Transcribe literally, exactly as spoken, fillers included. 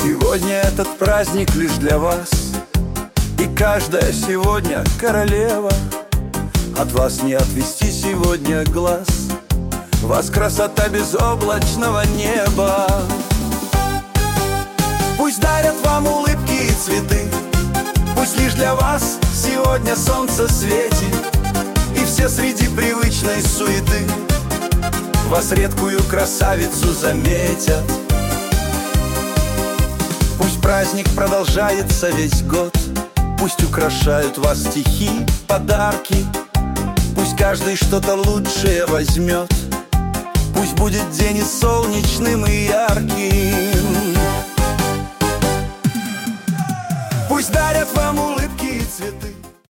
Сегодня этот праздник лишь для вас, и каждая сегодня королева. От вас не отвести сегодня глаз, вас красота безоблачного неба. Пусть дарят вам улыбки и цветы, пусть лишь для вас сегодня солнце светит, и все среди привычной суеты вас редкую красавицу заметят. Пусть праздник продолжается весь год, пусть украшают вас стихи, подарки, пусть каждый что-то лучшее возьмет, пусть будет день и солнечным, и ярким. Пусть дарят вам улыбки и цветы.